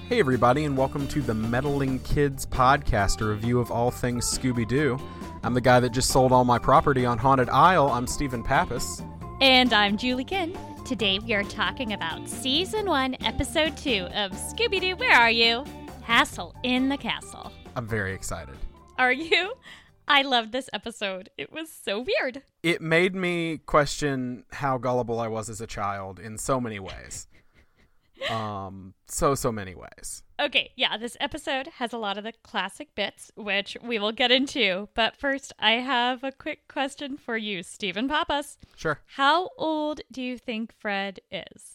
Hey everybody, and welcome to the Meddling Kids Podcast, a review of all things Scooby-Doo. I'm the guy that just sold all my property on Haunted Isle. I'm Stephen Pappas. And I'm Julie Kinn. Today we are talking about Season 1, Episode 2 of Scooby-Doo, Where Are You? Hassle in the Castle. I'm very excited. Are you? I loved this episode. It was so weird. It made me question how gullible I was as a child in so many ways. So many ways. Okay, yeah, this episode has a lot of the classic bits, which we will get into. But first, I have a quick question for you, Stephen Pappas. Sure. How old do you think Fred is?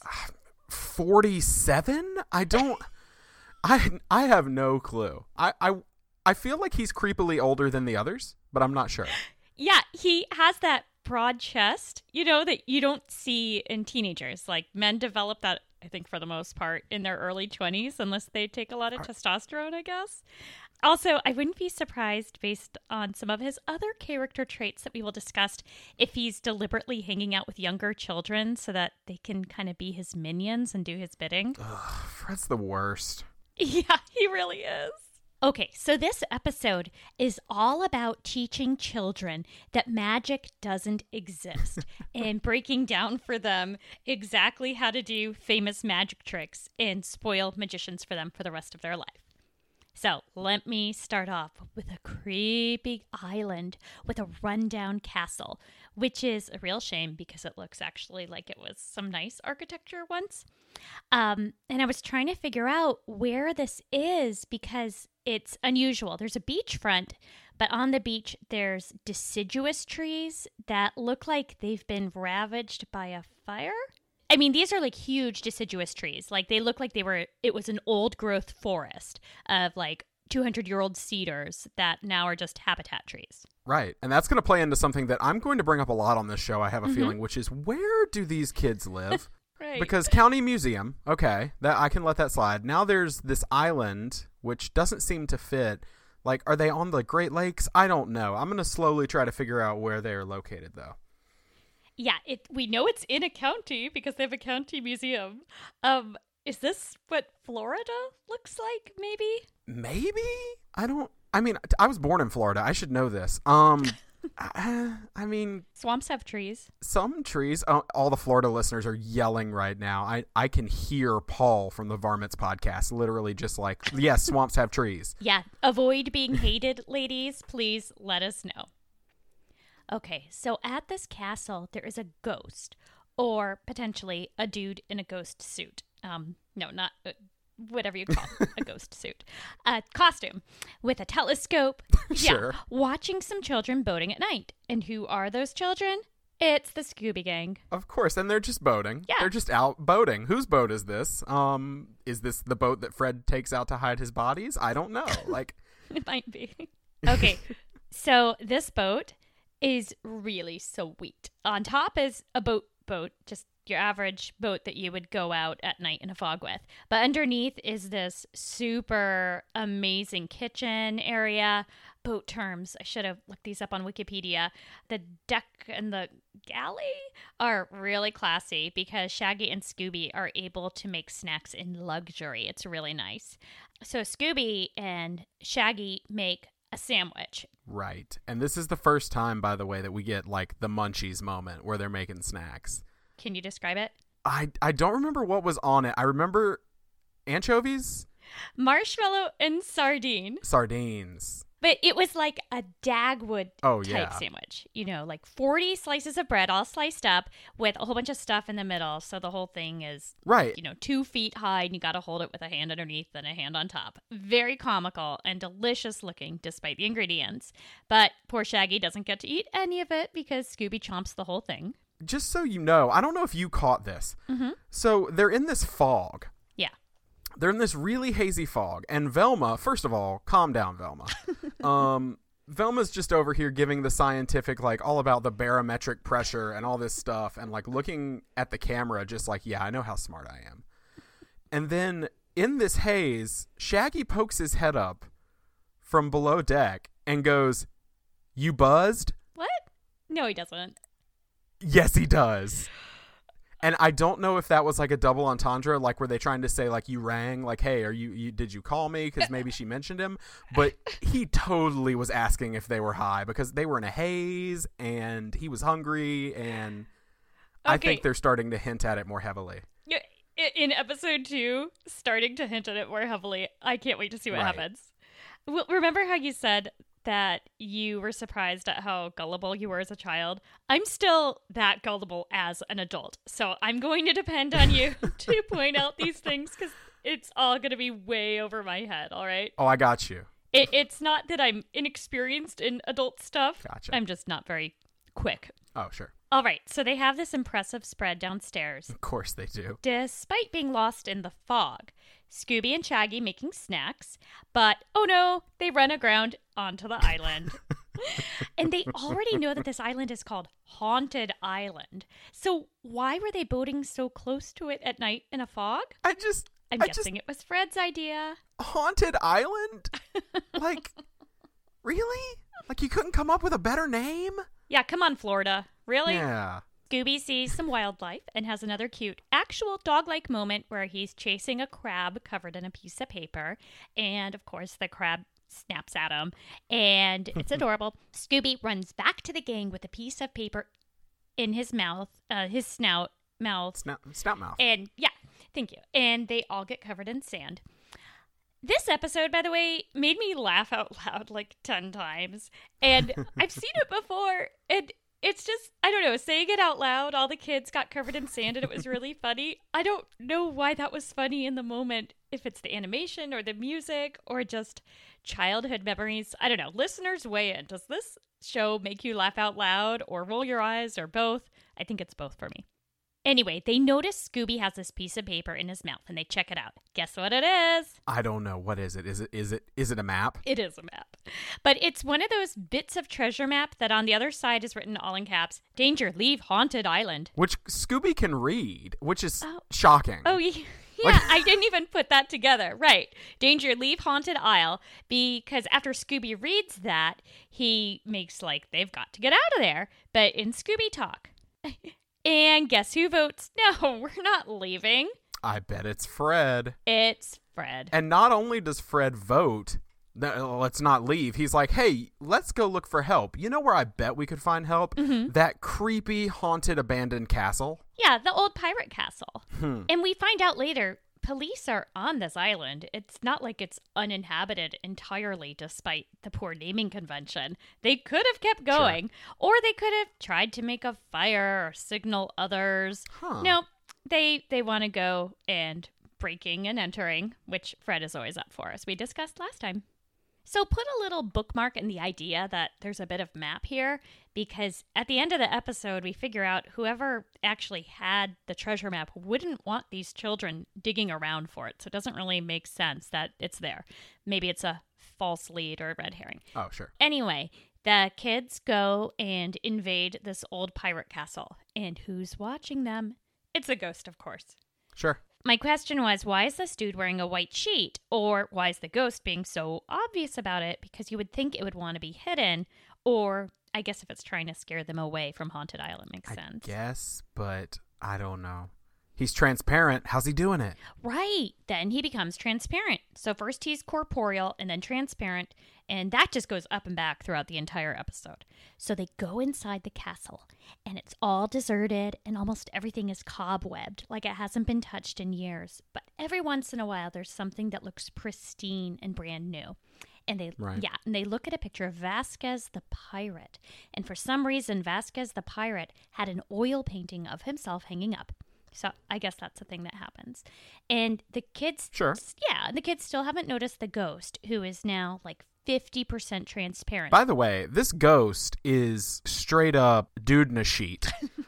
47? I have no clue. I feel like he's creepily older than the others, but I'm not sure. Yeah, he has that broad chest, that you don't see in teenagers. Like, men develop that, I think, for the most part, in their early 20s, unless they take a lot of testosterone, I guess. Also, I wouldn't be surprised, based on some of his other character traits that we will discuss, if he's deliberately hanging out with younger children so that they can kind of be his minions and do his bidding. Ugh, Fred's the worst. Yeah, he really is. Okay, so this episode is all about teaching children that magic doesn't exist and breaking down for them exactly how to do famous magic tricks and spoil magicians for them for the rest of their life. So let me start off with a creepy island with a rundown castle, which is a real shame because it looks actually like it was some nice architecture once. And I was trying to figure out where this is because it's unusual. There's a beachfront, but on the beach there's deciduous trees that look like they've been ravaged by a fire. I mean, these are like huge deciduous trees. Like they look like it was an old growth forest of like 200-year-old cedars that now are just habitat trees. Right. And that's going to play into something that I'm going to bring up a lot on this show, I have a feeling, which is where do these kids live? Right. Because County Museum, okay, that I can let that slide. Now there's this island, which doesn't seem to fit. Like, are they on the Great Lakes? I don't know. I'm going to slowly try to figure out where they're located, though. Yeah, we know it's in a county because they have a county museum. Is this what Florida looks like, maybe? Maybe? I mean, I was born in Florida. I should know this. I mean... Swamps have trees. Some trees. All the Florida listeners are yelling right now. I can hear Paul from the Varmints podcast literally just like, yes, swamps have trees. Yeah, avoid being hated, ladies. Please let us know. Okay, so at this castle, there is a ghost, or potentially a dude in a ghost suit. No, not whatever you call a ghost suit. A costume with a telescope. Sure. Yeah, watching some children boating at night. And who are those children? It's the Scooby Gang. Of course, and they're just boating. Yeah. They're just out boating. Whose boat is this? Is this the boat that Fred takes out to hide his bodies? I don't know. Like, It might be. Okay, so this boat is really sweet. On top is a boat, just your average boat that you would go out at night in a fog with. But underneath is this super amazing kitchen area. Boat terms, I should have looked these up on Wikipedia. The deck and the galley are really classy because Shaggy and Scooby are able to make snacks in luxury. It's really nice. So Scooby and Shaggy make a sandwich. right. And this is the first time, by the way, that we get like the Munchies moment where they're making snacks. Can you describe it? I don't remember what was on it. I remember anchovies, Marshmallow and sardines. But it was like a Dagwood type yeah. sandwich. Like 40 slices of bread all sliced up with a whole bunch of stuff in the middle. So the whole thing is, Right. 2 feet high and you got to hold it with a hand underneath and a hand on top. Very comical and delicious looking despite the ingredients. But poor Shaggy doesn't get to eat any of it because Scooby chomps the whole thing. Just so you know, I don't know if you caught this. Mm-hmm. So they're in this fog. Yeah. They're in this really hazy fog. And Velma, first of all, calm down, Velma. Velma's just over here giving the scientific, like, all about the barometric pressure and all this stuff. And, like, looking at the camera just like, yeah, I know how smart I am. And then in this haze, Shaggy pokes his head up from below deck and goes, "You buzzed?" What? No, he doesn't. Yes, he does. And I don't know if that was like a double entendre, like were they trying to say like you rang, like, hey, are you did you call me? Because maybe she mentioned him. But he totally was asking if they were high because they were in a haze and he was hungry. And I think they're starting to hint at it more heavily. Yeah, in episode 2, starting to hint at it more heavily. I can't wait to see what happens. Well, remember how you said that you were surprised at how gullible you were as a child? I'm still that gullible as an adult. So I'm going to depend on you to point out these things because it's all going to be way over my head, all right? Oh, I got you. It's not that I'm inexperienced in adult stuff. Gotcha. I'm just not very quick. Oh, sure. All right, so they have this impressive spread downstairs. Of course they do. Despite being lost in the fog, Scooby and Shaggy making snacks, but oh no, they run aground onto the island. And they already know that this island is called Haunted Island. So why were they boating so close to it at night in a fog? I'm guessing it was Fred's idea. Haunted Island? Like, really? Like you couldn't come up with a better name? Yeah, come on, Florida. Really? Yeah. Scooby sees some wildlife and has another cute, actual dog-like moment where he's chasing a crab covered in a piece of paper. And, of course, the crab snaps at him. And it's adorable. Scooby runs back to the gang with a piece of paper in his mouth, his snout mouth. Snout mouth. And, yeah, thank you. And they all get covered in sand. This episode, by the way, made me laugh out loud like 10 times. And I've seen it before. And it's just, I don't know, saying it out loud, all the kids got covered in sand and it was really funny. I don't know why that was funny in the moment, if it's the animation or the music or just childhood memories. I don't know. Listeners, weigh in. Does this show make you laugh out loud or roll your eyes or both? I think it's both for me. Anyway, they notice Scooby has this piece of paper in his mouth and they check it out. Guess what it is? I don't know. What is it? Is it a map? It is a map. But it's one of those bits of treasure map that on the other side is written all in caps, "Danger, leave Haunted Island." Which Scooby can read, which is shocking. Oh, yeah. Yeah, I didn't even put that together. Right. "Danger, leave Haunted Isle," because after Scooby reads that, he makes like they've got to get out of there. But in Scooby talk. And guess who votes? No, we're not leaving. I bet it's Fred. It's Fred. And not only does Fred vote, let's not leave, he's like, hey, let's go look for help. You know where I bet we could find help? Mm-hmm. That creepy, haunted, abandoned castle. Yeah, the old pirate castle. And we find out later, police are on this island. It's not like it's uninhabited entirely, despite the poor naming convention. They could have kept going, or they could have tried to make a fire or signal others. No, they want to go and breaking and entering, which Fred is always up for, as we discussed last time. So put a little bookmark in the idea that there's a bit of map here, because at the end of the episode, we figure out whoever actually had the treasure map wouldn't want these children digging around for it. So it doesn't really make sense that it's there. Maybe it's a false lead or a red herring. Oh, sure. Anyway, the kids go and invade this old pirate castle. And who's watching them? It's a ghost, of course. Sure. My question was, why is this dude wearing a white sheet? Or why is the ghost being so obvious about it? Because you would think it would want to be hidden. Or I guess if it's trying to scare them away from Haunted Island, makes sense. Yes, but I don't know. He's transparent. How's he doing it? Right. Then he becomes transparent. So first he's corporeal and then transparent. And that just goes up and back throughout the entire episode. So they go inside the castle and it's all deserted and almost everything is cobwebbed, like it hasn't been touched in years. But every once in a while, there's something that looks pristine and brand new. And they look at a picture of Vasquez the pirate. And for some reason, Vasquez the pirate had an oil painting of himself hanging up. So I guess that's a thing that happens. And the kids... Sure. Yeah, the kids still haven't noticed the ghost, who is now like 50% transparent. By the way, this ghost is straight up dude in a sheet.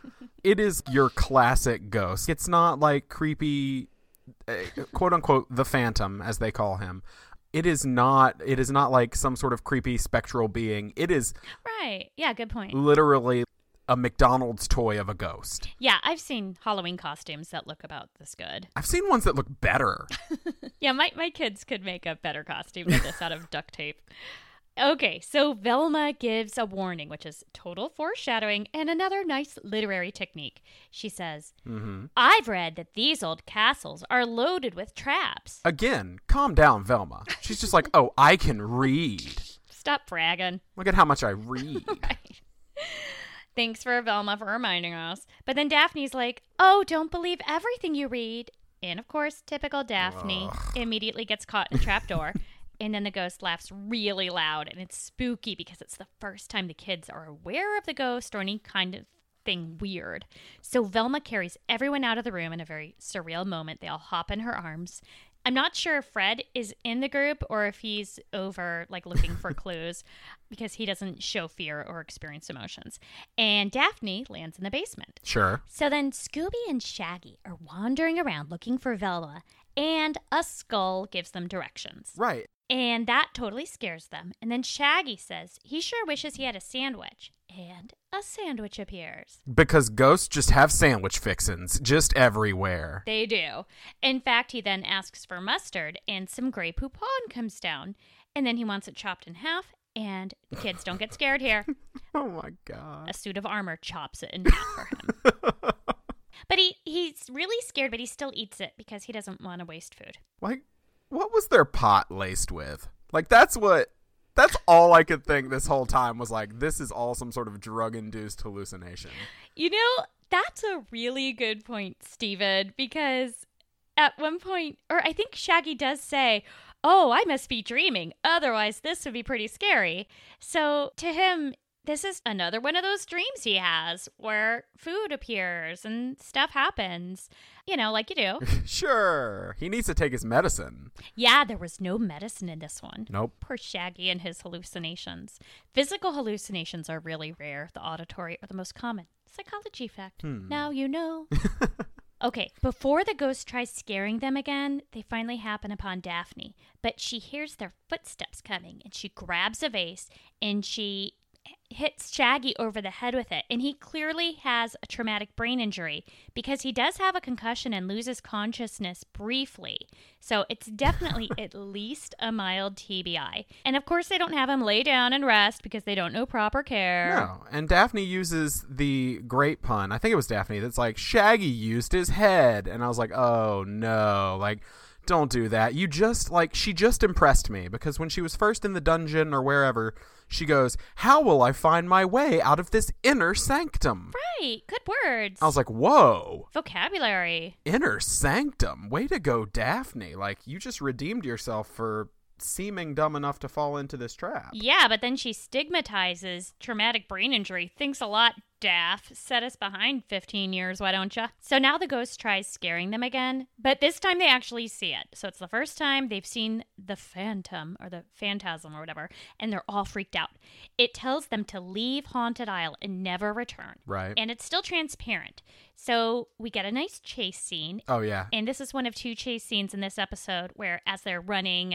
It is your classic ghost. It's not like creepy, quote unquote, the Phantom, as they call him. It is not like some sort of creepy spectral being. It is... Right. Yeah, good point. Literally a McDonald's toy of a ghost. Yeah, I've seen Halloween costumes that look about this good. I've seen ones that look better. Yeah, my kids could make a better costume than this out of duct tape. Okay, so Velma gives a warning, which is total foreshadowing and another nice literary technique. She says, I've read that these old castles are loaded with traps. Again, calm down, Velma. She's just like, oh, I can read. Stop bragging. Look at how much I read. Right. Thanks for Velma for reminding us. But then Daphne's like, oh, don't believe everything you read. And of course, typical Daphne immediately gets caught in a trapdoor. And then the ghost laughs really loud, and it's spooky because it's the first time the kids are aware of the ghost or any kind of thing weird. So Velma carries everyone out of the room in a very surreal moment. They all hop in her arms. I'm not sure if Fred is in the group or if he's over, like, looking for clues because he doesn't show fear or experience emotions. And Daphne lands in the basement. Sure. So then Scooby and Shaggy are wandering around looking for Velma, and a skull gives them directions. Right. And that totally scares them. And then Shaggy says he sure wishes he had a sandwich. And a sandwich appears. Because ghosts just have sandwich fixins just everywhere. They do. In fact, he then asks for mustard, and some Grey Poupon comes down. And then he wants it chopped in half, and the kids don't get scared here. Oh my God. A suit of armor chops it in half for him. But he's really scared, but he still eats it because he doesn't want to waste food. Like, what was their pot laced with? Like, that's all I could think this whole time was like, this is all some sort of drug-induced hallucination. You know, that's a really good point, Steven, because at one point, or I think Shaggy does say, oh, I must be dreaming. Otherwise, this would be pretty scary. So to him, this is another one of those dreams he has where food appears and stuff happens, you know, like you do. Sure. He needs to take his medicine. Yeah, there was no medicine in this one. Nope. Poor Shaggy and his hallucinations. Physical hallucinations are really rare. The auditory are the most common. Psychology fact. Now you know. Okay, before the ghost tries scaring them again, they finally happen upon Daphne. But she hears their footsteps coming, and she grabs a vase, and she hits Shaggy over the head with it, and he clearly has a traumatic brain injury because he does have a concussion and loses consciousness briefly. So it's definitely at least a mild TBI. And of course they don't have him lay down and rest because they don't know proper care. No, and Daphne uses the great pun. I think it was Daphne that's like, Shaggy used his head. And I was like, oh no, like, don't do that. She just impressed me because when she was first in the dungeon or wherever, she goes, how will I find my way out of this inner sanctum? Right. Good words. I was like, whoa. Vocabulary. Inner sanctum. Way to go, Daphne. Like, you just redeemed yourself for seeming dumb enough to fall into this trap. Yeah, but then she stigmatizes traumatic brain injury. Thanks a lot, Daff. Set us behind 15 years, why don't ya? So now the ghost tries scaring them again, but this time they actually see it. So it's the first time they've seen the phantom or the phantasm or whatever, and they're all freaked out. It tells them to leave Haunted Isle and never return. Right. And it's still transparent. So we get a nice chase scene. Oh, yeah. And this is one of two chase scenes in this episode where as they're running,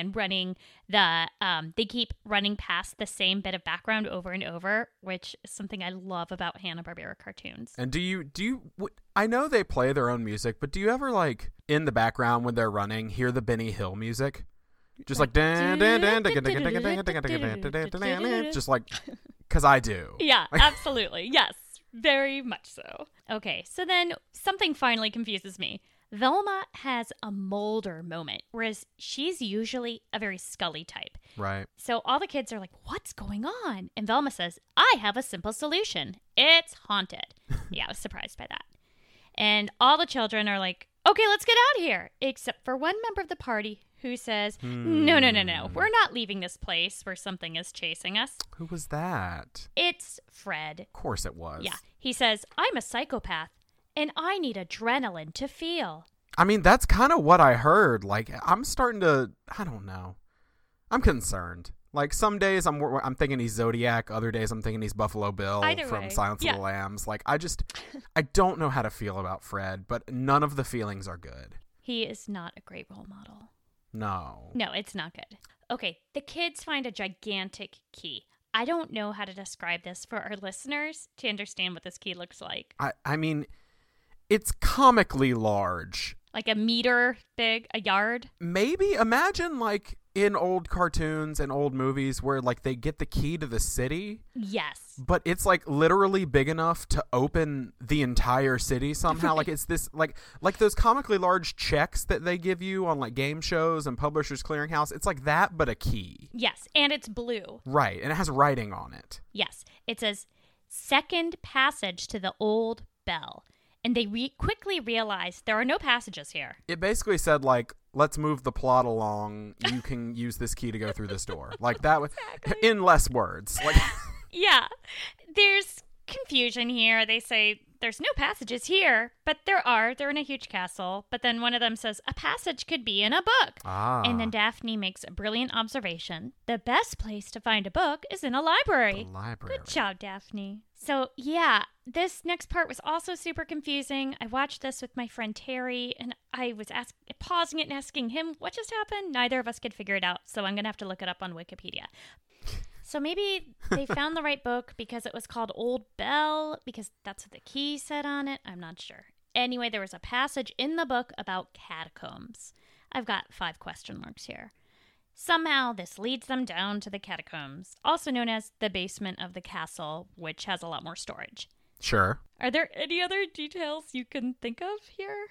they keep running past the same bit of background over and over, which is something I love about Hanna-Barbera cartoons. And I know they play their own music, but do you ever, like, in the background when they're running, hear the Benny Hill music? Just like, just like, because I do. Yeah, absolutely. Yes, very much so. Okay, so then something finally confuses me. Velma has a Mulder moment, whereas she's usually a very Scully type. Right. So all the kids are like, what's going on? And Velma says, I have a simple solution. It's haunted. Yeah, I was surprised by that. And all the children are like, okay, let's get out of here. Except for one member of the party who says, no. We're not leaving this place where something is chasing us. Who was that? It's Fred. Of course it was. Yeah. He says, I'm a psychopath. And I need adrenaline to feel. I mean, that's kind of what I heard. Like, I'm starting to, I don't know. I'm concerned. Like, some days I'm thinking he's Zodiac. Other days I'm thinking he's Buffalo Bill from Silence of the Lambs. Like, I don't know how to feel about Fred, but none of the feelings are good. He is not a great role model. No. No, it's not good. Okay, the kids find a gigantic key. I don't know how to describe this for our listeners to understand what this key looks like. I mean, it's comically large. Like a meter big, a yard? Maybe imagine like in old cartoons and old movies where like they get the key to the city. Yes. But it's like literally big enough to open the entire city somehow. Like it's this like those comically large checks that they give you on like game shows and Publishers Clearinghouse. It's like that, but a key. Yes, and it's blue. Right, and it has writing on it. Yes, it says second passage to the old bell. And they quickly realized there are no passages here. It basically said, like, let's move the plot along. You can use this key to go through this door. Like, that was exactly. In less words. Like, yeah. There's confusion here. They say there's no passages here, but there are. They're in a huge castle. But then one of them says a passage could be in a book. And then Daphne makes a brilliant observation. The best place to find a book is in a library. The library. Good job, Daphne. So, yeah, this next part was also super confusing. I watched this with my friend Terry, and I was pausing it and asking him what just happened. Neither of us could figure it out, so I'm going to have to look it up on Wikipedia. So maybe they found the right book because it was called Old Bell, because that's what the key said on it. I'm not sure. Anyway, there was a passage in the book about catacombs. I've got 5 question marks here. Somehow, this leads them down to the catacombs, also known as the basement of the castle, which has a lot more storage. Sure. Are there any other details you can think of here?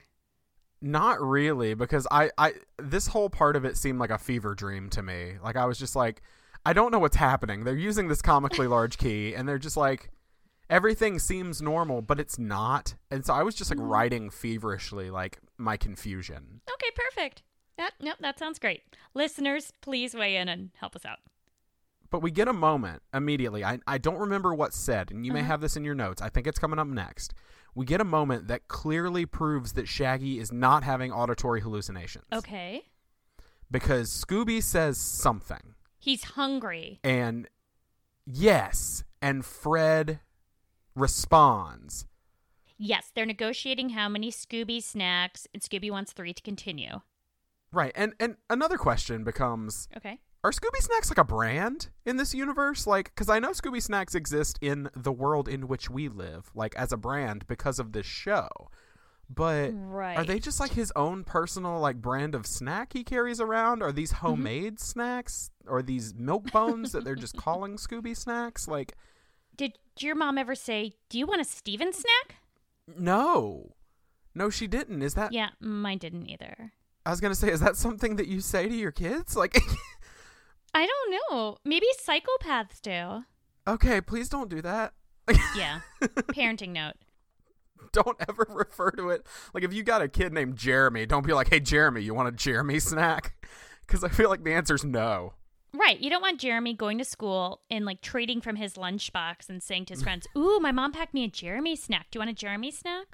Not really, because I this whole part of it seemed like a fever dream to me. Like, I was just like, I don't know what's happening. They're using this comically large key, and they're just like, everything seems normal, but it's not. And so I was just like writing feverishly, like, my confusion. Okay, perfect. That sounds great. Listeners, please weigh in and help us out. But we get a moment immediately. I don't remember what's said, and you may have this in your notes. I think it's coming up next. We get a moment that clearly proves that Shaggy is not having auditory hallucinations. Okay. Because Scooby says something. He's hungry. And yes, and Fred responds. Yes, they're negotiating how many Scooby snacks, and Scooby wants 3 to continue. Right, and another question becomes, okay, are Scooby Snacks like a brand in this universe? Like, because I know Scooby Snacks exist in the world in which we live, like as a brand because of this show. But are they just like his own personal like brand of snack he carries around? Are these homemade snacks? Or these milk bones that they're just calling Scooby Snacks? Like, did your mom ever say, do you want a Steven snack? No, she didn't. Is that? Yeah, mine didn't either. I was going to say, is that something that you say to your kids? Like, I don't know. Maybe psychopaths do. Okay, please don't do that. Yeah. Parenting note. Don't ever refer to it. Like, if you got a kid named Jeremy, don't be like, hey, Jeremy, you want a Jeremy snack? Because I feel like the answer's no. Right. You don't want Jeremy going to school and, like, trading from his lunchbox and saying to his friends, ooh, my mom packed me a Jeremy snack. Do you want a Jeremy snack?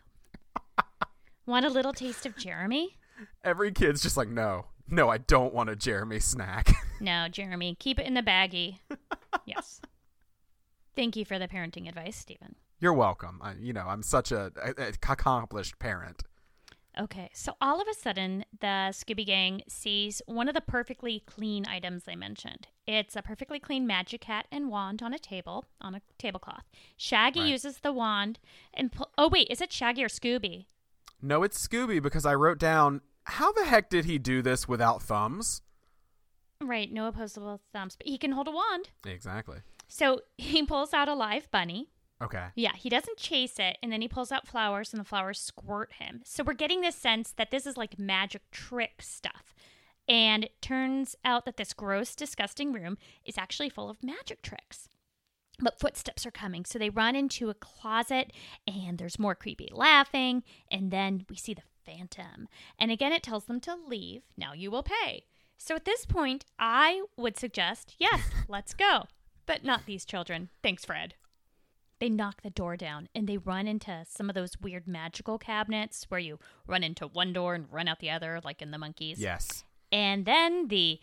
Want a little taste of Jeremy? Every kid's just like, no, I don't want a Jeremy snack. No, Jeremy, keep it in the baggie. Yes. Thank you for the parenting advice, Stephen. You're welcome. I'm such a accomplished parent. Okay, so all of a sudden, the Scooby Gang sees one of the perfectly clean items they mentioned. It's a perfectly clean magic hat and wand on a tablecloth. Shaggy uses the wand and oh wait, is it Shaggy or Scooby? No, it's Scooby, because I wrote down, how the heck did he do this without thumbs? Right, no opposable thumbs, but he can hold a wand. Exactly. So he pulls out a live bunny. Okay. Yeah, he doesn't chase it, and then he pulls out flowers, and the flowers squirt him. So we're getting this sense that this is like magic trick stuff. And it turns out that this gross, disgusting room is actually full of magic tricks. But footsteps are coming, so they run into a closet, and there's more creepy laughing, and then we see the Phantom. And again, it tells them to leave. Now you will pay. So at this point, I would suggest, yes, let's go. But not these children. Thanks, Fred. They knock the door down, and they run into some of those weird magical cabinets where you run into one door and run out the other, like in the Monkeys. Yes. And then the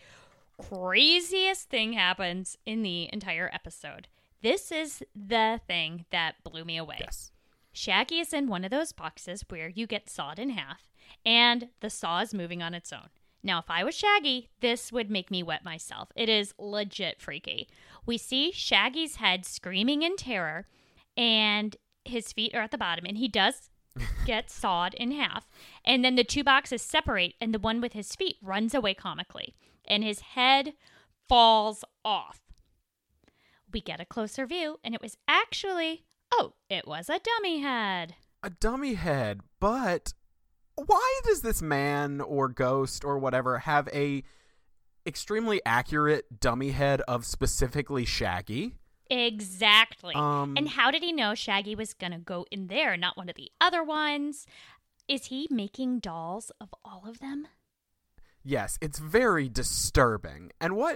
craziest thing happens in the entire episode. This is the thing that blew me away. Yes. Shaggy is in one of those boxes where you get sawed in half, and the saw is moving on its own. Now, if I was Shaggy, this would make me wet myself. It is legit freaky. We see Shaggy's head screaming in terror, and his feet are at the bottom, and he does get sawed in half. And then the 2 boxes separate, and the one with his feet runs away comically. and his head falls off. We get a closer view, and it was actually, it was a dummy head. A dummy head, but why does this man or ghost or whatever have a extremely accurate dummy head of specifically Shaggy? Exactly. And how did he know Shaggy was going to go in there, not one of the other ones? Is he making dolls of all of them? Yes, it's very disturbing. And what?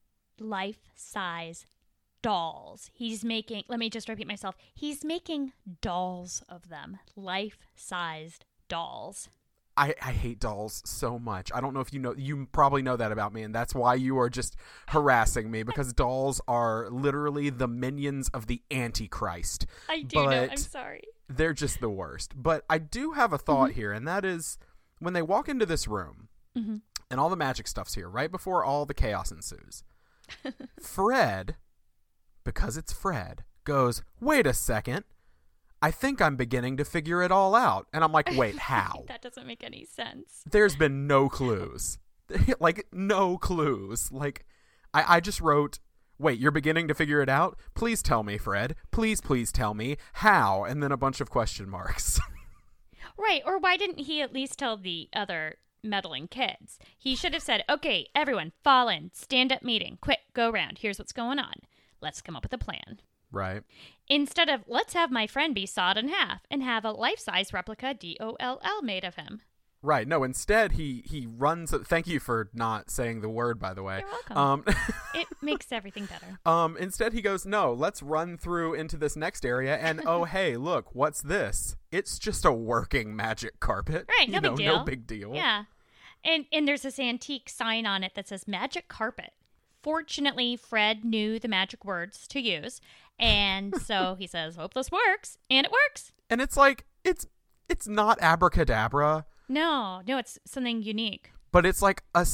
Life-size dolls. He's making, let me just repeat myself, he's making dolls of them. Life-sized dolls. I hate dolls so much. I don't know if you probably know that about me, and that's why you are just harassing me, because dolls are literally the minions of the Antichrist. I do know, I'm sorry. They're just the worst. But I do have a thought here, and that is when they walk into this room, and all the magic stuff's here, right before all the chaos ensues, Fred, because it's Fred, goes, "Wait a second. I think I'm beginning to figure it all out." And I'm like, wait, how? That doesn't make any sense. There's been no clues. Like, no clues. Like, I just wrote, wait, you're beginning to figure it out? Please tell me, Fred. Please tell me. How? And then a bunch of question marks. Right. Or why didn't he at least tell the other meddling kids? He should have said, okay, everyone, fall in. Stand-up meeting. Quick, go around. Here's what's going on. Let's come up with a plan. Right. Instead of, let's have my friend be sawed in half and have a life-size replica DOLL made of him. Right. No, instead he runs. Thank you for not saying the word, by the way. You're welcome. It makes everything better. Instead he goes, no, let's run through into this next area and, oh, hey, look, what's this? It's just a working magic carpet. Right. No big deal. No big deal. Yeah. And there's this antique sign on it that says magic carpet. Fortunately, Fred knew the magic words to use. And so he says, hope this works. And it works. And it's like, it's not abracadabra. No, it's something unique. But it's like a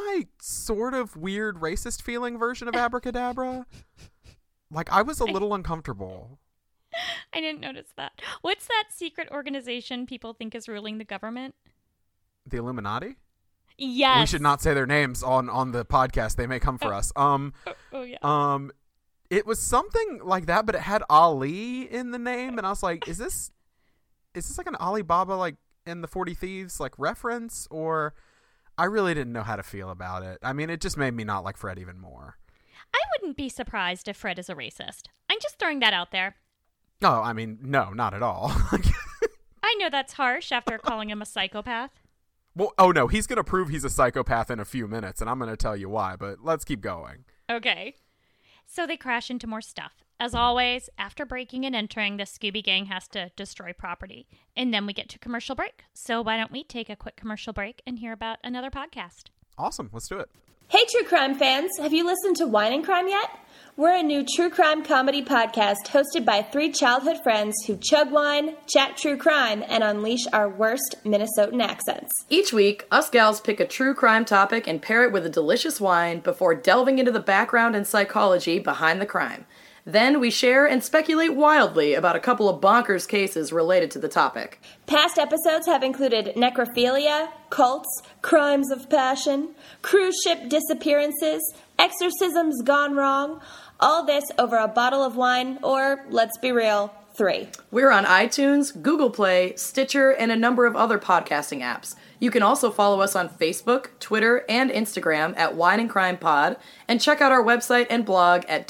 sort of weird racist feeling version of abracadabra. Like, I was a little uncomfortable. I didn't notice that. What's that secret organization people think is ruling the government? The Illuminati? Yes. We should not say their names on the podcast. They may come for us. Yeah. It was something like that, but it had Ali in the name, and I was like, is this like an Alibaba, like, in the 40 Thieves, like, reference? Or I really didn't know how to feel about it. I mean, it just made me not like Fred even more. I wouldn't be surprised if Fred is a racist. I'm just throwing that out there. Oh, I mean, no, not at all. I know that's harsh after calling him a psychopath. Well, oh no, he's going to prove he's a psychopath in a few minutes, and I'm going to tell you why, but let's keep going. Okay. So they crash into more stuff. As always, after breaking and entering, the Scooby Gang has to destroy property. And then we get to commercial break. So why don't we take a quick commercial break and hear about another podcast? Awesome. Let's do it. Hey, true crime fans. Have you listened to Wine and Crime yet? We're a new true crime comedy podcast hosted by three childhood friends who chug wine, chat true crime, and unleash our worst Minnesotan accents. Each week, us gals pick a true crime topic and pair it with a delicious wine before delving into the background and psychology behind the crime. Then we share and speculate wildly about a couple of bonkers cases related to the topic. Past episodes have included necrophilia, cults, crimes of passion, cruise ship disappearances, exorcisms gone wrong, all this over a bottle of wine, or, let's be real, 3. We're on iTunes, Google Play, Stitcher, and a number of other podcasting apps. You can also follow us on Facebook, Twitter, and Instagram at Wine and Crime Pod, and check out our website and blog at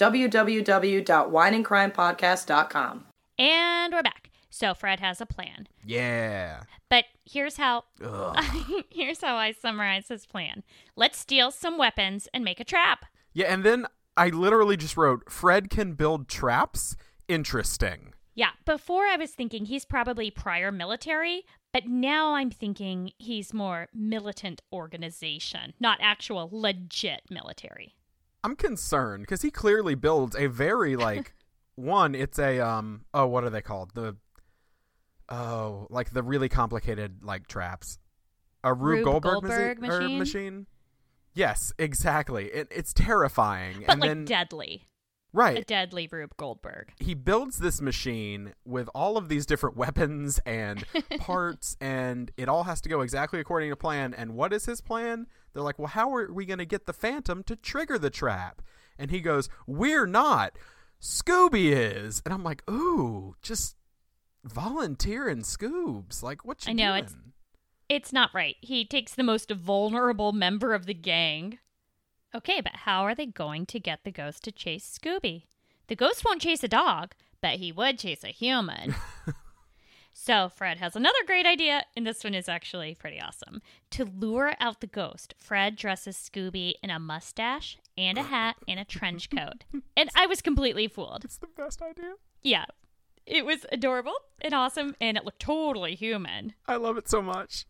www.wineandcrimepodcast.com. And we're back. So Fred has a plan. Yeah. But here's how I summarize his plan. Let's steal some weapons and make a trap. Yeah, and then I literally just wrote, Fred can build traps? Interesting. Yeah, before I was thinking he's probably prior military, but now I'm thinking he's more militant organization, not actual legit military. I'm concerned because he clearly builds a very like one. It's a what are they called? Like the really complicated like traps. A Rube Goldberg machine. Yes, exactly. It's terrifying, but and like then deadly. Right. A deadly Rube Goldberg. He builds this machine with all of these different weapons and parts, and it all has to go exactly according to plan. And what is his plan? They're like, well, how are we going to get the Phantom to trigger the trap? And he goes, we're not. Scooby is. And I'm like, ooh, just volunteer in Scoobs. Like, what you doing? It's not right. He takes the most vulnerable member of the gang. Okay, but how are they going to get the ghost to chase Scooby? The ghost won't chase a dog, but he would chase a human. So Fred has another great idea, and this one is actually pretty awesome. To lure out the ghost, Fred dresses Scooby in a mustache and a hat and a trench coat. And I was completely fooled. It's the best idea. Yeah. It was adorable and awesome, and it looked totally human. I love it so much.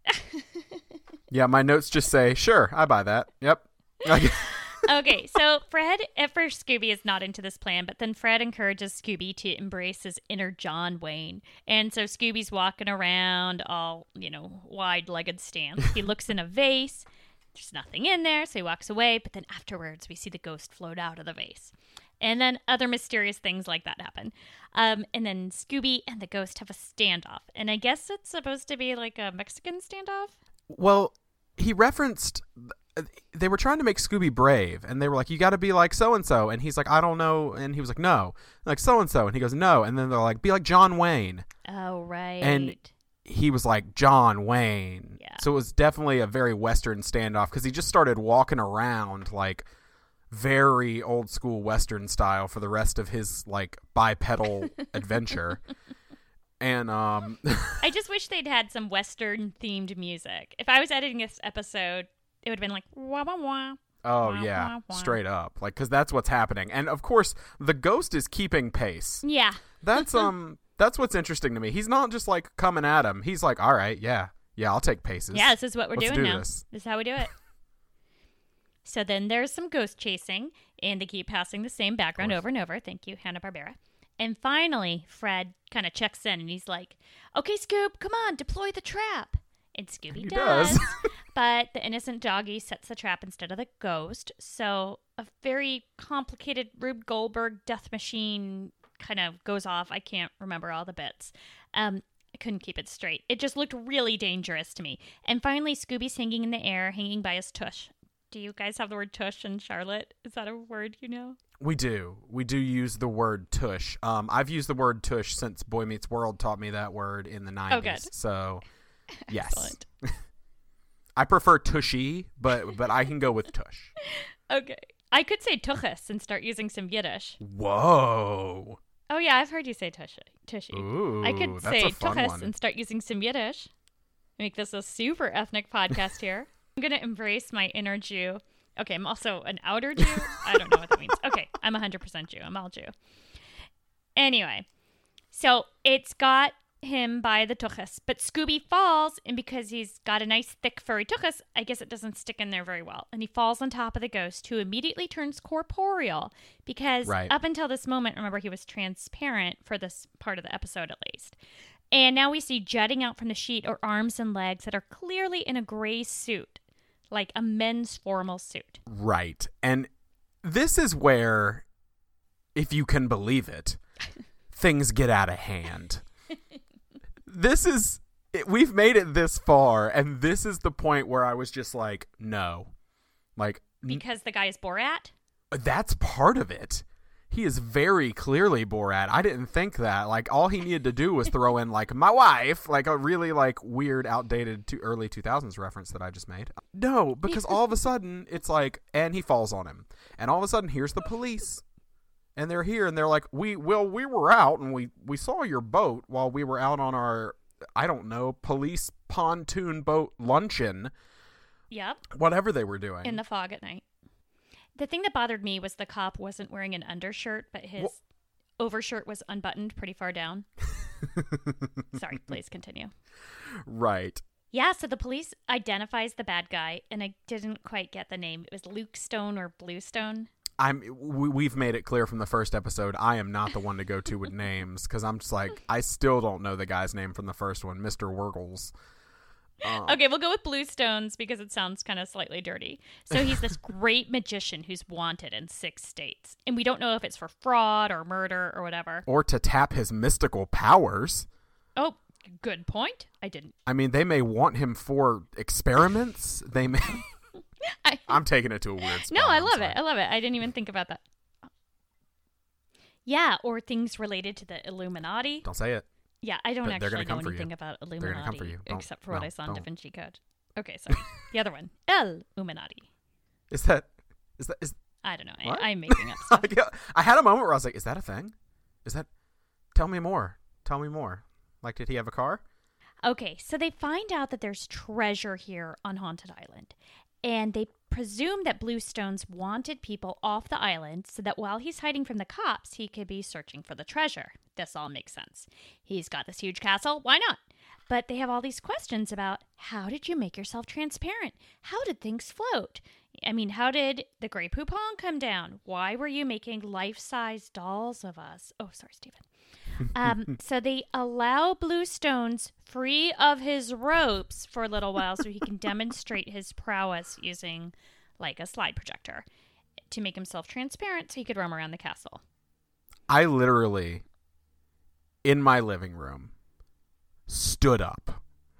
Yeah, my notes just say, sure, I buy that. Yep. Okay, so Fred, at first Scooby is not into this plan, but then Fred encourages Scooby to embrace his inner John Wayne. And so Scooby's walking around all, wide-legged stance. He looks in a vase. There's nothing in there, so he walks away. But then afterwards, we see the ghost float out of the vase. And then other mysterious things like that happen. And then Scooby and the ghost have a standoff. And I guess it's supposed to be like a Mexican standoff? Well, he referenced... They were trying to make Scooby brave, and they were like, you got to be like so-and-so. And he's like, I don't know. And he was like, no. Like, so-and-so. And he goes, no. And then they're like, be like John Wayne. Oh, right. And he was like, John Wayne. Yeah. So it was definitely a very Western standoff, because he just started walking around like very old school Western style for the rest of his like bipedal adventure. And I just wish they'd had some Western themed music. If I was editing this episode, it would have been like, wah, wah, wah. Oh, wah, yeah. wah, wah. Straight up. Like, because that's what's happening. And, of course, the ghost is keeping pace. Yeah. That's what's interesting to me. He's not just, like, coming at him. He's like, all right, yeah, I'll take paces. Yeah, this is what we're Let's doing do now. This is how we do it. So then there's some ghost chasing, and they keep passing the same background over and over. Thank you, Hanna-Barbera. And finally, Fred kind of checks in, and he's like, okay, Scoob, come on, deploy the trap. And Scooby does. But the innocent doggy sets the trap instead of the ghost. So a very complicated Rube Goldberg death machine kind of goes off. I can't remember all the bits. I couldn't keep it straight. It just looked really dangerous to me. And finally, Scooby's hanging in the air, hanging by his tush. Do you guys have the word tush in Charlotte? Is that a word you know? We do. We do use the word tush. I've used the word tush since Boy Meets World taught me that word in the 90s. Oh, good. So... Yes. Excellent. I prefer tushy, but I can go with tush. Okay. I could say tuchus and start using some Yiddish. Whoa. Oh, yeah, I've heard you say tushy. Ooh, I could that's say a fun tuchus one. and start using some Yiddish. Make this a super ethnic podcast here. I'm going to embrace my inner Jew. Okay, I'm also an outer Jew. I don't know what that means. Okay, I'm 100% Jew. I'm all Jew. Anyway, so it's got him by the tuchus, but Scooby falls, and because he's got a nice thick furry tuchus, I guess it doesn't stick in there very well, and he falls on top of the ghost, who immediately turns corporeal, because up until this moment, remember, he was transparent for this part of the episode at least. And now we see jutting out from the sheet are arms and legs that are clearly in a gray suit, like a men's formal suit. Right. And this is where, if you can believe it, things get out of hand. We've made it this far, and this is the point where I was just like, no. Like, because the guy is Borat? That's part of it. He is very clearly Borat. I didn't think that. Like, all he needed to do was throw in, like, my wife, like a really, like, weird, outdated early 2000s reference that I just made. No, because all of a sudden, it's like, and he falls on him. And all of a sudden, here's the police. And they're here, and they're like, we were out, and we saw your boat while we were out on our, I don't know, police pontoon boat luncheon. Yep. Whatever they were doing. In the fog at night. The thing that bothered me was the cop wasn't wearing an undershirt, but his overshirt was unbuttoned pretty far down. Sorry, please continue. Right. Yeah, so the police identifies the bad guy, and I didn't quite get the name. It was Luke Stone or Bluestone. We've made it clear from the first episode, I am not the one to go to with names, because I'm just like, I still don't know the guy's name from the first one, Mr. Wurgles. Okay, we'll go with Bluestones because it sounds kind of slightly dirty. So he's this great magician who's wanted in 6 states. And we don't know if it's for fraud or murder or whatever. Or to tap his mystical powers. Oh, good point. I mean, they may want him for experiments. They may... I'm taking it to a weird spot. No, I love it. I didn't even think about that. Yeah, or things related to the Illuminati. Don't say it. Yeah, I don't actually know anything about Illuminati. They're going to come for you. Except for what I saw in Da Vinci Code. Okay, sorry. The other one. Illuminati. Is I don't know. I'm making up stuff. I had a moment where I was like, is that a thing? Tell me more. Like, did he have a car? Okay, so they find out that there's treasure here on Haunted Island. And they presume that Bluestones wanted people off the island so that while he's hiding from the cops, he could be searching for the treasure. This all makes sense. He's got this huge castle. Why not? But they have all these questions about, how did you make yourself transparent? How did things float? I mean, how did the Grey Poupon come down? Why were you making life-size dolls of us? Oh, sorry, Stephen. So they allow Bluestones free of his ropes for a little while so he can demonstrate his prowess using like a slide projector to make himself transparent so he could roam around the castle. I literally, in my living room, stood up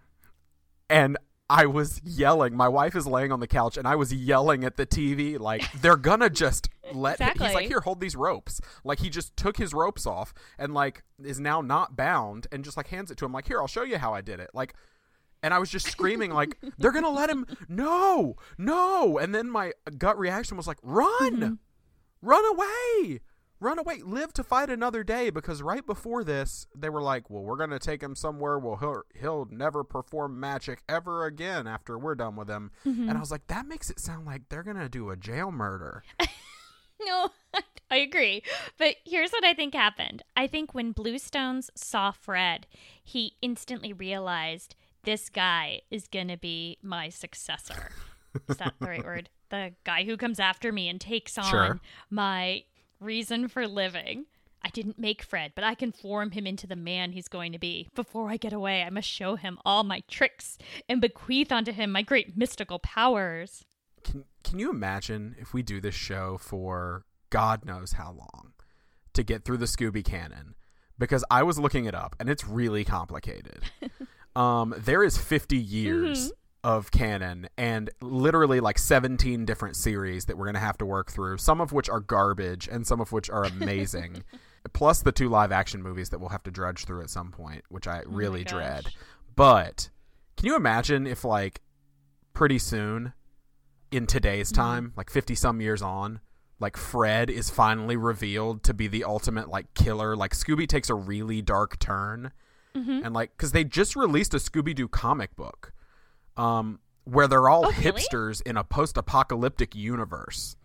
and I was yelling. My wife is laying on the couch and I was yelling at the TV like, they're gonna just let exactly. He's like, here, hold these ropes. Like, he just took his ropes off and like is now not bound and just like hands it to him like, here, I'll show you how I did it. Like, and I was just screaming like, they're gonna let him. No. And then my gut reaction was like, run away, live to fight another day. Because right before this, they were like, well, we're gonna take him somewhere. Well, he'll never perform magic ever again after we're done with him. And I was like, that makes it sound like they're gonna do a jail murder. No, I agree. But here's what I think happened. I think when Bluestones saw Fred, he instantly realized this guy is going to be my successor. Is that the right word? The guy who comes after me and takes on my reason for living. I didn't make Fred, but I can form him into the man he's going to be. Before I get away, I must show him all my tricks and bequeath onto him my great mystical powers. Can you imagine if we do this show for God knows how long to get through the Scooby canon? Because I was looking it up and it's really complicated. There is 50 years of canon and literally like 17 different series that we're going to have to work through, some of which are garbage and some of which are amazing, plus the 2 live action movies that we'll have to drudge through at some point, which I really dread. But can you imagine if like pretty soon in today's time, like 50 some years on, like Fred is finally revealed to be the ultimate like killer. Like Scooby takes a really dark turn. And like, cause they just released a Scooby-Doo comic book, where they're all hipsters in a post-apocalyptic universe.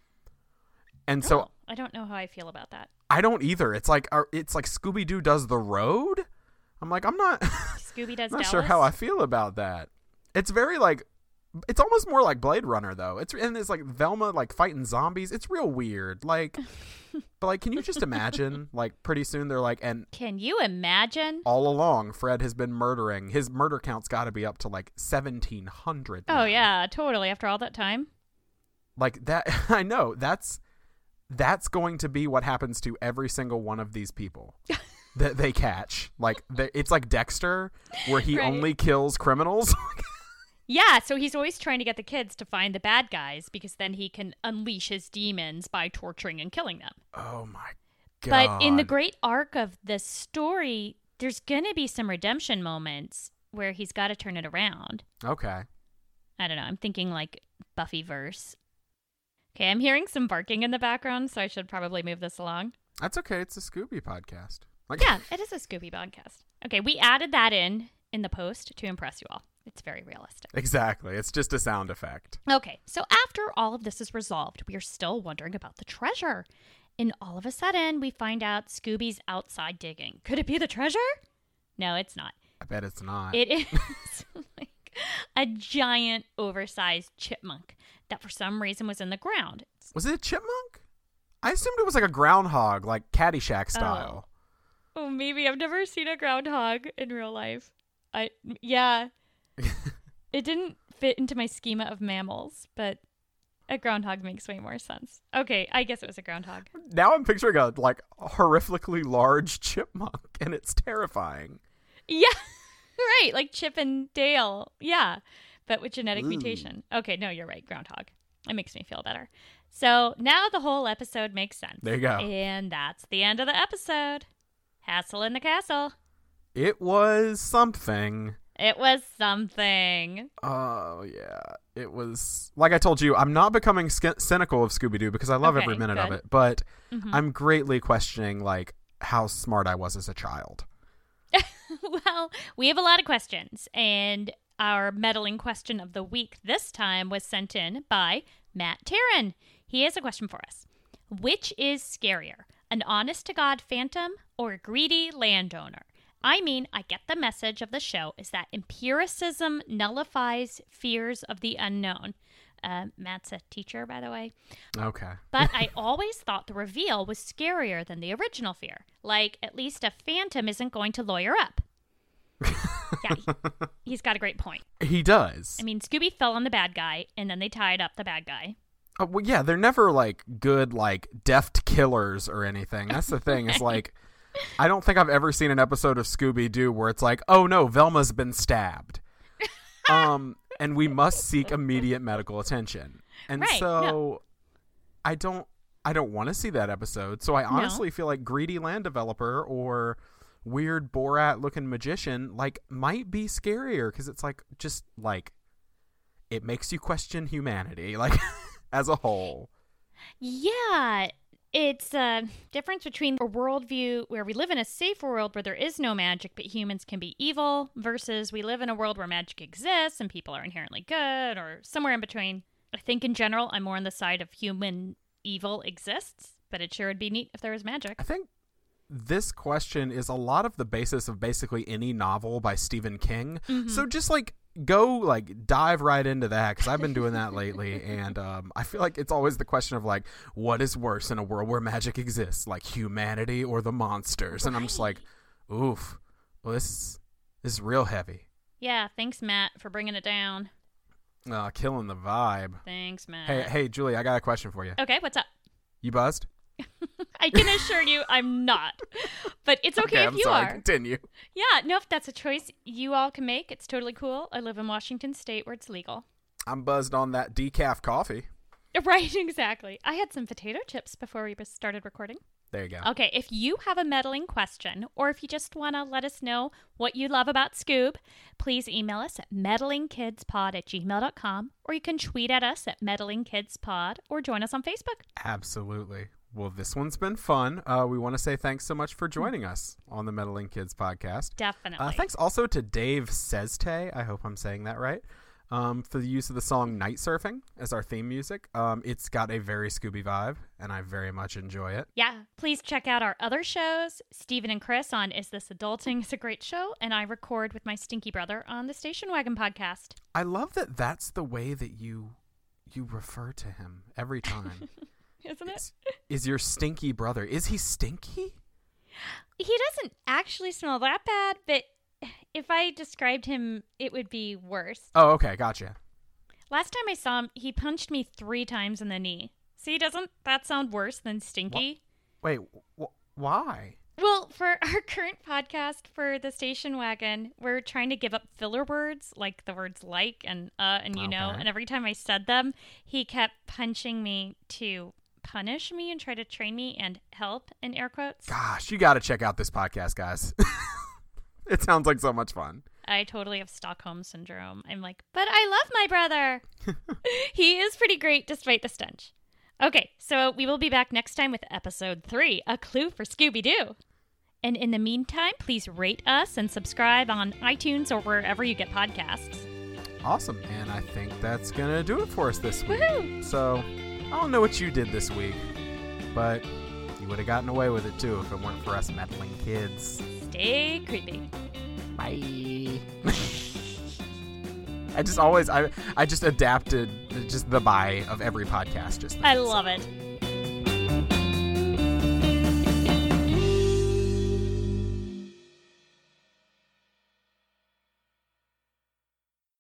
And so I don't know how I feel about that. I don't either. It's like Scooby-Doo does the road. I'm like, I'm not Scooby does not Dallas? sure how I feel about that. It's very like, it's almost more like Blade Runner though. It's like Velma like fighting zombies. It's real weird. Like, but like, can you just imagine? Like, pretty soon they're like, and can you imagine? All along, Fred has been murdering. His murder count's got to be up to like 1,700. Oh yeah, totally. After all that time, like that, I know that's going to be what happens to every single one of these people that they catch. Like, it's like Dexter, where he only kills criminals. Yeah, so he's always trying to get the kids to find the bad guys because then he can unleash his demons by torturing and killing them. Oh my God. But in the great arc of the story, there's going to be some redemption moments where he's got to turn it around. Okay. I don't know. I'm thinking like Buffyverse. Okay, I'm hearing some barking in the background, so I should probably move this along. That's okay. It's a Scooby podcast. Yeah, it is a Scooby podcast. Okay, we added that in the post to impress you all. It's very realistic. Exactly. It's just a sound effect. Okay, so after all of this is resolved, we are still wondering about the treasure. And all of a sudden, we find out Scooby's outside digging. Could it be the treasure? No, it's not. I bet it's not. It is like a giant, oversized chipmunk that for some reason was in the ground. Was it a chipmunk? I assumed it was like a groundhog, like Caddyshack style. Oh, maybe. I've never seen a groundhog in real life. It didn't fit into my schema of mammals, but a groundhog makes way more sense. Okay, I guess it was a groundhog. Now I'm picturing a horrifically large chipmunk, and it's terrifying. Yeah, right, like Chip and Dale. Yeah, but with genetic mutation. Okay, no, you're right, groundhog. It makes me feel better. So now the whole episode makes sense. There you go. And that's the end of the episode. Hassle in the castle. It was something. It was something. Oh, yeah. It was, like I told you, I'm not becoming cynical of Scooby-Doo because I love every minute of it, but I'm greatly questioning, how smart I was as a child. Well, we have a lot of questions, and our meddling question of the week this time was sent in by Matt Taryn. He has a question for us. Which is scarier, an honest-to-God phantom or a greedy landowner? I mean, I get the message of the show is that empiricism nullifies fears of the unknown. Matt's a teacher, by the way. Okay. But I always thought the reveal was scarier than the original fear. Like, at least a phantom isn't going to lawyer up. Yeah, he's got a great point. He does. I mean, Scooby fell on the bad guy, and then they tied up the bad guy. Well, yeah, they're never, good, deft killers or anything. That's the thing. Is I don't think I've ever seen an episode of Scooby-Doo where it's oh no, Velma's been stabbed. And we must seek immediate medical attention. And I don't want to see that episode. So I honestly feel like greedy land developer or weird Borat looking magician might be scarier because it's it makes you question humanity as a whole. Yeah. It's a difference between a worldview where we live in a safe world where there is no magic, but humans can be evil, versus we live in a world where magic exists and people are inherently good, or somewhere in between. I think in general, I'm more on the side of human evil exists, but it sure would be neat if there was magic. I think this question is a lot of the basis of basically any novel by Stephen King. Mm-hmm. So just go dive right into that because I've been doing that lately, and I feel like it's always the question of what is worse in a world where magic exists, humanity or the monsters? And I'm just oof, well this is real heavy. Yeah, thanks Matt for bringing it down. Killing the vibe. Thanks Matt. Hey Julie, I got a question for you. Okay, what's up? You buzzed? I can assure you I'm not. But it's okay if you are. Continue. Yeah, no, if that's a choice you all can make, it's totally cool. I live in Washington State where it's legal. I'm buzzed on that decaf coffee. Right, exactly. I had some potato chips before we started recording. There you go. Okay, if you have a meddling question, or if you just want to let us know what you love about Scoob, please email us at meddlingkidspod@gmail.com, or you can tweet at us at meddlingkidspod, or join us on Facebook. Absolutely. Well, this one's been fun. We want to say thanks so much for joining us on the Meddling Kids podcast. Definitely. Thanks also to Dave Sezte, I hope I'm saying that right, for the use of the song Night Surfing as our theme music. It's got a very Scooby vibe, and I very much enjoy it. Yeah, please check out our other shows. Steven and Chris on Is This Adulting is a great show, and I record with my stinky brother on the Station Wagon podcast. I love that that's the way that you refer to him every time. Isn't it? Is your stinky brother. Is he stinky? He doesn't actually smell that bad, but if I described him, it would be worse. Oh, okay. Gotcha. Last time I saw him, he punched me 3 times in the knee. See, doesn't that sound worse than stinky? Wait, why? Well, for our current podcast for the Station Wagon, we're trying to give up filler words, like the words and you know, and every time I said them, he kept punching me to punish me and try to train me and help, in air quotes. Gosh, you got to check out this podcast, guys. It sounds like so much fun. I totally have Stockholm Syndrome. I'm like, but I love my brother. He is pretty great despite the stench. Okay, so we will be back next time with episode 3, A Clue for Scooby-Doo. And in the meantime, please rate us and subscribe on iTunes or wherever you get podcasts. Awesome. And I think that's going to do it for us this week. Woohoo! So I don't know what you did this week, but you would have gotten away with it too if it weren't for us meddling kids. Stay creepy. Bye. I just adapted just the bye of every podcast just now. I love it.